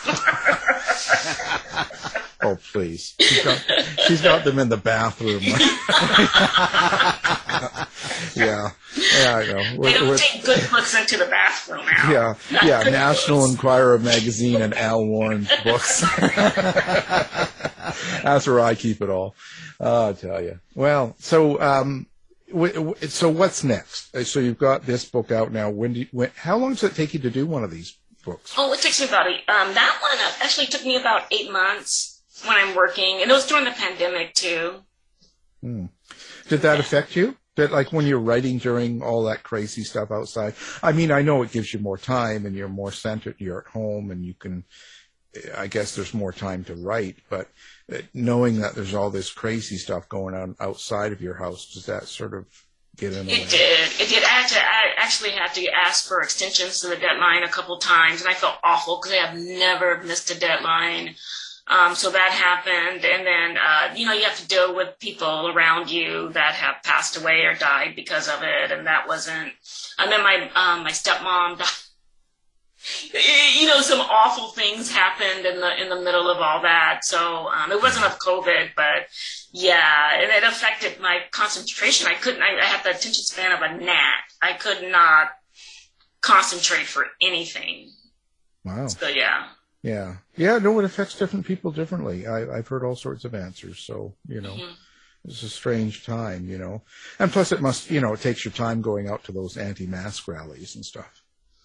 Oh, please. She's got, she's got them in the bathroom. yeah. Yeah, I know. They don't we're, take good books into the bathroom now. Yeah, Not yeah. National books. Enquirer magazine and Al Warren's books. That's where I keep it all. Oh, I tell you. Well, so... um So what's next? So you've got this book out now. When do you, when, how long does it take you to do one of these books? Oh, it takes me about a, um, that one actually took me about eight months when I'm working, and it was during the pandemic too. Hmm. Did that affect you? That like when you're writing during all that crazy stuff outside? I mean, I know it gives you more time and you're more centered. You're at home and you can. I guess there's more time to write, but knowing that there's all this crazy stuff going on outside of your house, does that sort of get in the way? It did. It did. I, had to, I actually had to ask for extensions to the deadline a couple times, and I felt awful because I have never missed a deadline. Um, so that happened, and then, uh, you know, you have to deal with people around you that have passed away or died because of it, and that wasn't, and then my, um, my stepmom died. You know, some awful things happened in the in the middle of all that. So um, it wasn't of COVID, but yeah, it, it affected my concentration. I couldn't. I, I had the attention span of a gnat. I could not concentrate for anything. Wow. So yeah. Yeah. Yeah. No, it affects different people differently. I, I've heard all sorts of answers. So you know. Mm-hmm. It's a strange time, you know, and plus it must, you know, it takes your time going out to those anti-mask rallies and stuff.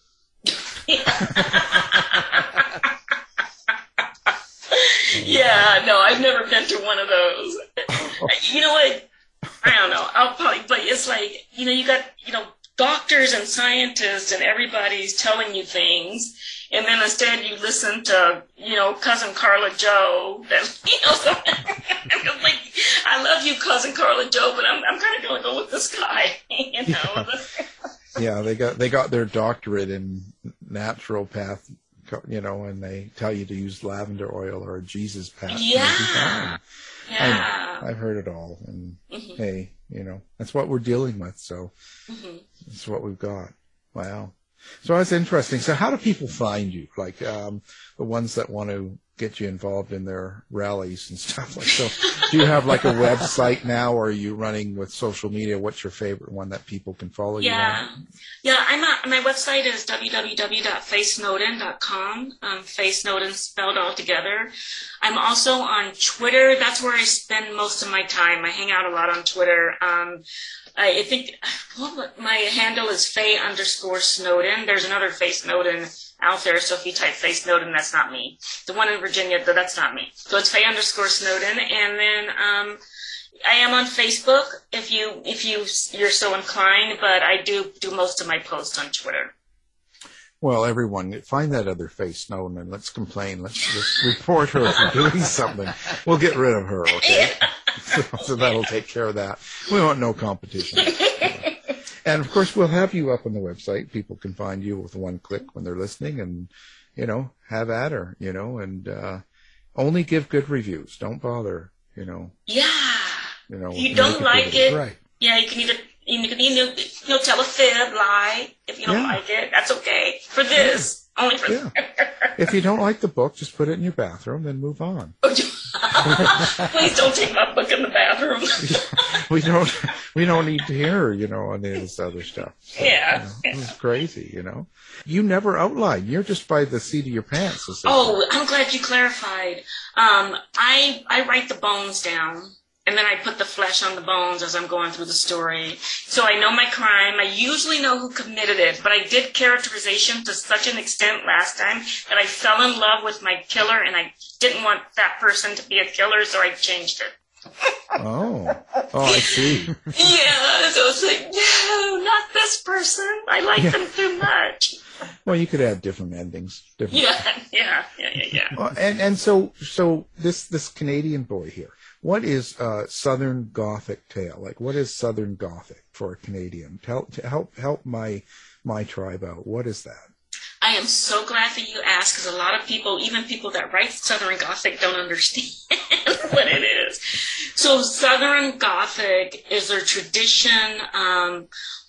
Yeah, no, I've never been to one of those. You know what? I don't know. I'll probably, but it's like, you know, you got, you know, doctors and scientists and everybody's telling you things, and then instead you listen to, you know, Cousin Carla Joe. That, you know, so, I'm like, I love you, Cousin Carla Joe, but I'm, I'm kind of going to go with this guy, you know. Yeah. Yeah, they got they got their doctorate in naturopath, you know, and they tell you to use lavender oil or a Jesus path. Yeah, yeah. I, I've heard it all, and mm-hmm. hey, you know, that's what we're dealing with. So mm-hmm. that's what we've got. Wow. So that's interesting. So how do people find you? Like um, the ones that want to get you involved in their rallies and stuff like so. Do you have like a website now, or are you running with social media? What's your favorite one that people can follow yeah. you on? Yeah, I'm not, my website is w w w dot faye snowden dot com. Um, Faye Snowden spelled all together. I'm also on Twitter. That's where I spend most of my time. I hang out a lot on Twitter. Um, I think well, my handle is Faye underscore Snowden. There's another Faye Snowden out there, so if you type Faye Snowden, that's not me. The one in Virginia, that's not me. So it's Faye underscore Snowden, and then um, I am on Facebook if you if you you're so inclined, but I do do most of my posts on Twitter. Well, everyone, find that other Faye Snowden and let's complain. Let's, let's report her for doing something. We'll get rid of her, okay? So, so that'll take care of that. We want no competition. And, of course, we'll have you up on the website. People can find you with one click when they're listening and, you know, have at her, you know, and uh, only give good reviews. Don't bother, you know. Yeah. You know, if you don't like it, right. Yeah, you can either you can you know, you know tell a fib, lie if you don't yeah. like it. That's okay. For this, yeah. only for yeah. If you don't like the book, just put it in your bathroom, then move on. Please don't take my book in the bathroom. we don't we don't need to hear, you know, any of this other stuff. So, yeah, you know, yeah. It's crazy, you know. You never outline. You're just by the seat of your pants. Oh, I'm glad you clarified. Um, I I write the bones down. and then I put the flesh on the bones as I'm going through the story. So I know my crime. I usually know who committed it, but I did characterization to such an extent last time that I fell in love with my killer, and I didn't want that person to be a killer, so I changed it. Oh, oh, I see. Yeah, so it's like, no, not this person. I like Yeah. them too much. Well, you could have different endings. Different. Yeah, yeah, yeah, yeah, yeah. Well, and and so so this this Canadian boy here. What is uh, Southern Gothic tale? Like, what is Southern Gothic for a Canadian? Tell to help help my my tribe out. What is that? I am so glad that you asked, because a lot of people, even people that write Southern Gothic, don't understand what it is. So Southern Gothic is a tradition um,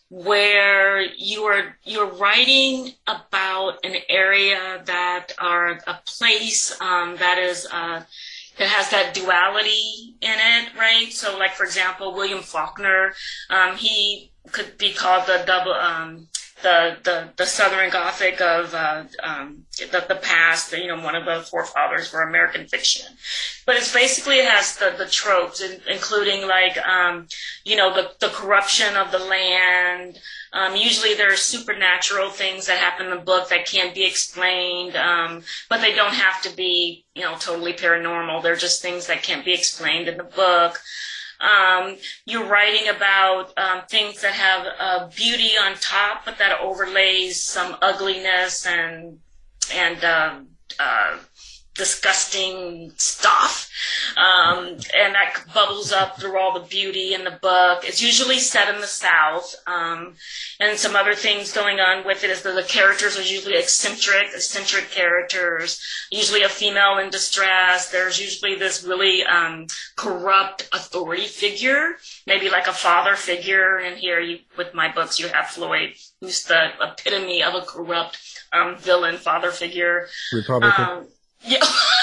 where you are you're writing about an area that are a place um, that is uh, that has that duality in it, right? So, like for example, William Faulkner, um, he could be called the double. Um, The, the, the Southern Gothic of uh, um, the, the past, you know, one of the forefathers for American fiction. But it's basically, it has the, the tropes, in, including like, um, you know, the, the corruption of the land. Um, usually there are supernatural things that happen in the book that can't be explained, um, but they don't have to be, you know, totally paranormal. They're just things that can't be explained in the book. Um, you're writing about um, things that have uh, beauty on top, but that overlays some ugliness and and uh, uh, disgusting stuff, um, and that bubbles up through all the beauty in the book. It's usually set in the South, um, and some other things going on with it is that the characters are usually eccentric, eccentric characters, usually a female in distress. There's usually this really um, corrupt authority figure, maybe like a father figure. And here you, with my books, you have Floyd, who's the epitome of a corrupt um, villain father figure. Republican. Um, Yeah.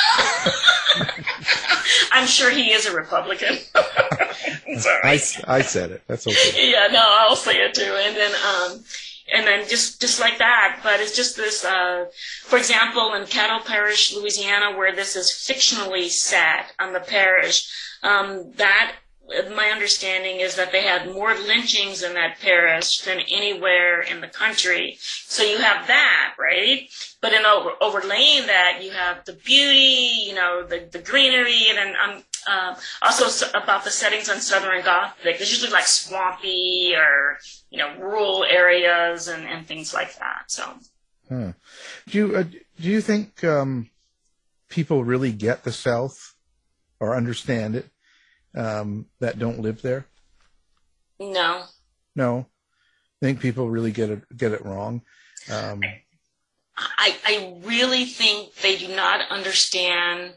I'm sure he is a Republican. I, I said it. That's okay. Yeah, no, I'll say it too. And then, um, and then just, just like that. But it's just this, uh, for example, in Caddo Parish, Louisiana, where this is fictionally set on the parish, um, that, my understanding is that they had more lynchings in that parish than anywhere in the country. So you have that, right? But in over, overlaying that, you have the beauty, you know, the, the greenery, and then um, uh, also so about the settings on Southern Gothic. It's usually like swampy or, you know, rural areas and, and things like that. So, huh. do you uh, do you think um, people really get the South or understand it um, that don't live there? No. No, I think people really get it get it wrong. Um, I, I really think they do not understand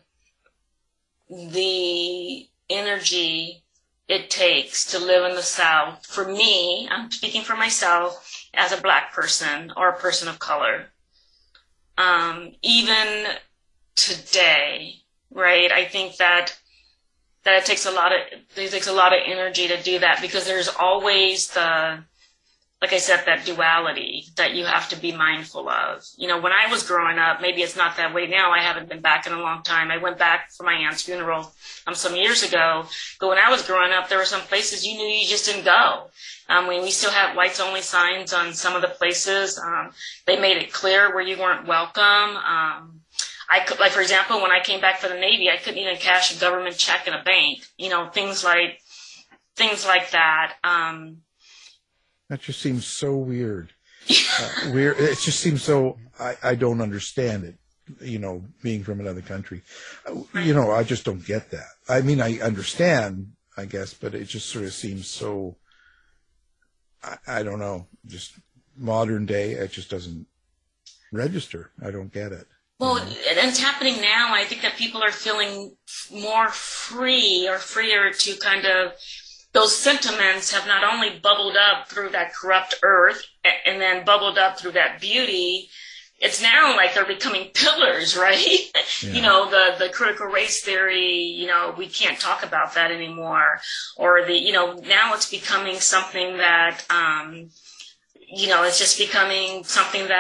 the energy it takes to live in the South. For me, I'm speaking for myself as a Black person or a person of color. Um, even today, right? I think that that it takes a lot of it takes a lot of energy to do that, because there's always the, like I said, that duality that you have to be mindful of. You know, when I was growing up, maybe it's not that way now. I haven't been back in a long time. I went back for my aunt's funeral um, some years ago. But when I was growing up, there were some places you knew you just didn't go. Um, we, we still had whites-only signs on some of the places. Um, they made it clear where you weren't welcome. Um, I could, like, for example, when I came back for the Navy, I couldn't even cash a government check in a bank. You know, things like, things like that. Um, That just seems so weird. Uh, weird. It just seems so. I, I don't understand it. You know, being from another country, uh, you know, I just don't get that. I mean, I understand, I guess, but it just sort of seems so. I, I don't know. Just modern day, it just doesn't register. I don't get it. Well, and it's happening now. I think that people are feeling more free or freer to kind of. Those sentiments have not only bubbled up through that corrupt earth and then bubbled up through that beauty, it's now like they're becoming pillars, right? Yeah. You know, the, the critical race theory, you know, we can't talk about that anymore. Or the, you know, now it's becoming something that, um, you know, it's just becoming something that's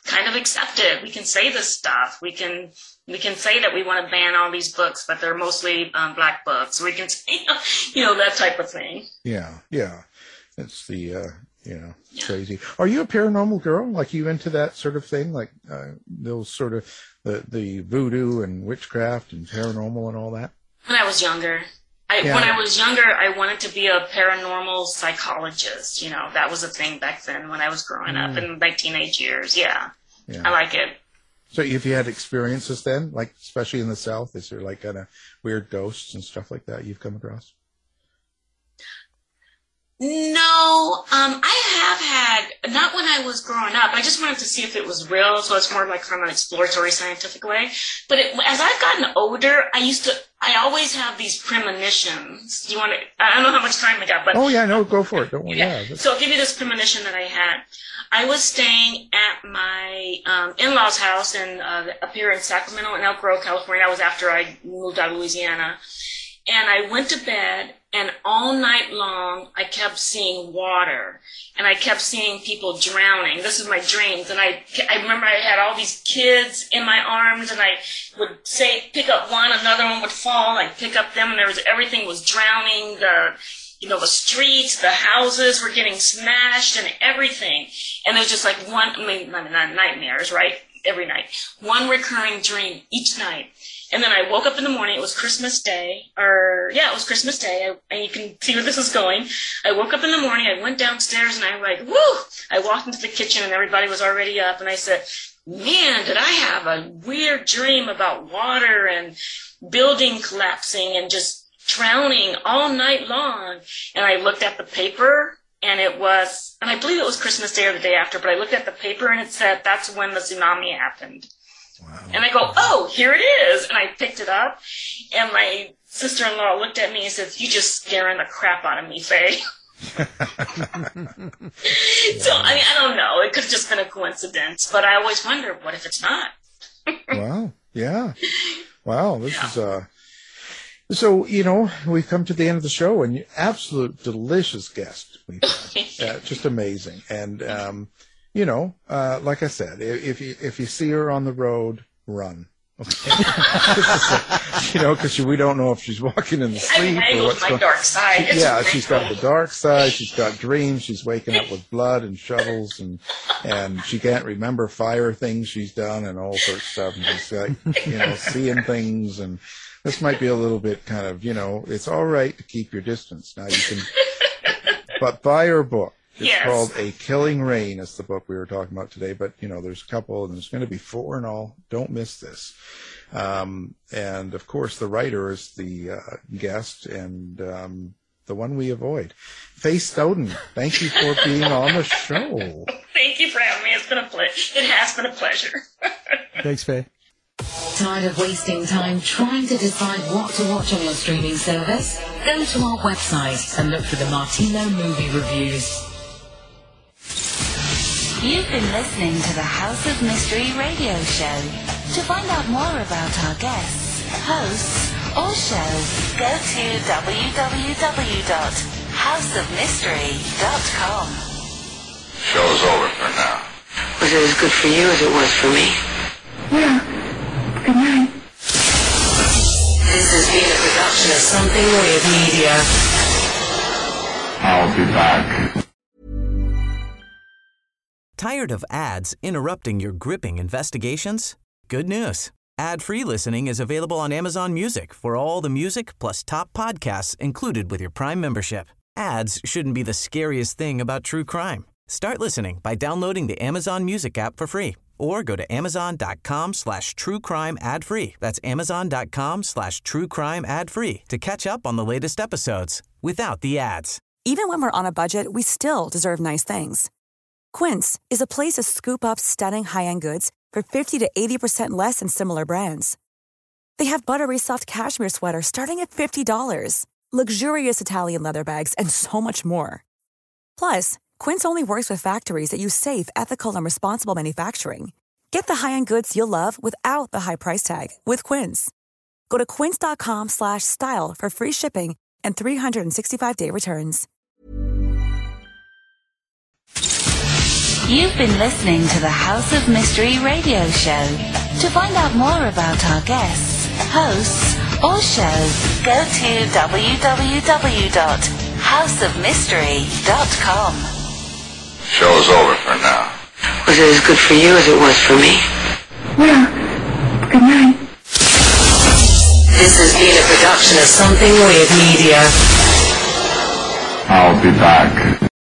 kind of accepted. We can say this stuff. We can we can say that we want to ban all these books, but they're mostly um, black books. We can say, you know, that type of thing. Yeah, yeah. It's the, uh, you know, yeah. crazy. Are you a paranormal girl? Like, you into that sort of thing? Like uh, those sort of, the, the voodoo and witchcraft and paranormal and all that? When I was younger. I, yeah. When I was younger, I wanted to be a paranormal psychologist. You know, that was a thing back then when I was growing mm. up in my teenage years. Yeah. yeah, I like it. So if you had experiences then, like especially in the South, is there like kind of weird ghosts and stuff like that you've come across? No, um, I have had, not when I was growing up. I just wanted to see if it was real, so it's more like from an exploratory scientific way. But it, as I've gotten older, I used to, I always have these premonitions. Do you want to, I don't know how much time I got, but. Oh yeah, no, go for it. Don't worry. Yeah. Yeah, so I'll give you this premonition that I had. I was staying at my um, in-laws' house in, uh, up here in Sacramento, in Elk Grove, California. That was after I moved out of Louisiana. And I went to bed, and all night long, I kept seeing water, and I kept seeing people drowning. This is my dreams, and I, I remember I had all these kids in my arms, and I would say, pick up one, another one would fall, I'd pick up them, and there was, everything was drowning, the, you know, the streets, the houses were getting smashed, and everything. And there's just like one, I mean, not nightmares, right? Every night. One recurring dream each night. And then I woke up in the morning. It was Christmas Day, or yeah, it was Christmas Day. I, and you can see where this is going. I woke up in the morning. I went downstairs, and I like, woo! I walked into the kitchen, and everybody was already up. And I said, man, did I have a weird dream about water and building collapsing and just drowning all night long? And I looked at the paper, and it was, and I believe it was Christmas Day or the day after, but I looked at the paper, and it said that's when the tsunami happened. Wow. And I go, oh, here it is. And I picked it up, and my sister-in-law looked at me and said, you just scaring the crap out of me, Faye. So, I mean, I don't know. It could have just been a coincidence, but I always wonder, what if it's not? Wow. Yeah. Wow. This yeah. is, uh, so, you know, we've come to the end of the show, and you absolute delicious guest. We've had. Uh, just amazing. And, um, you know, uh, like I said, if you if you see her on the road, run. Okay? You know, because we don't know if she's walking in the sleep I or what's my going. Dark side. She, yeah, she's got the dark side. She's got dreams. She's waking up with blood and shovels, and and she can't remember fire things she's done and all sorts of stuff. And she's like, you know, seeing things. And this might be a little bit kind of, you know, it's all right to keep your distance. Now you can, but buy her book. It's yes. called A Killing Rain. It's the book we were talking about today. But, you know, there's a couple, and there's going to be four in all. Don't miss this. Um, and, of course, the writer is the uh, guest and um, the one we avoid. Faye Stoughton, thank you for being on the show. Thank you for having me. It's been a pleasure. It has been a pleasure. Thanks, Faye. Tired of wasting time trying to decide what to watch on your streaming service? Go to our website and look for the Martino movie reviews. You've been listening to the House of Mystery radio show. To find out more about our guests, hosts, or show, go to w w w dot house of mystery dot com. Show's over for now. Was it as good for you as it was for me? Yeah. Good night. This has been a production of Something Weird Media. I'll be back. Tired of ads interrupting your gripping investigations? Good news. Ad-free listening is available on Amazon Music for all the music plus top podcasts included with your Prime membership. Ads shouldn't be the scariest thing about true crime. Start listening by downloading the Amazon Music app for free or go to amazon.com slash true crime ad free. That's amazon.com slash true crime ad free to catch up on the latest episodes without the ads. Even when we're on a budget, we still deserve nice things. Quince is a place to scoop up stunning high-end goods for fifty to eighty percent less than similar brands. They have buttery soft cashmere sweaters starting at fifty dollars, luxurious Italian leather bags, and so much more. Plus, Quince only works with factories that use safe, ethical, and responsible manufacturing. Get the high-end goods you'll love without the high price tag with Quince. Go to quince.com slash style for free shipping and three sixty-five day returns. You've been listening to the House of Mystery radio show. To find out more about our guests, hosts, or show, go to w w w dot house of mystery dot com. Show's over for now. Was it as good for you as it was for me? Well, good night. This has been a production of Something Weird Media. I'll be back.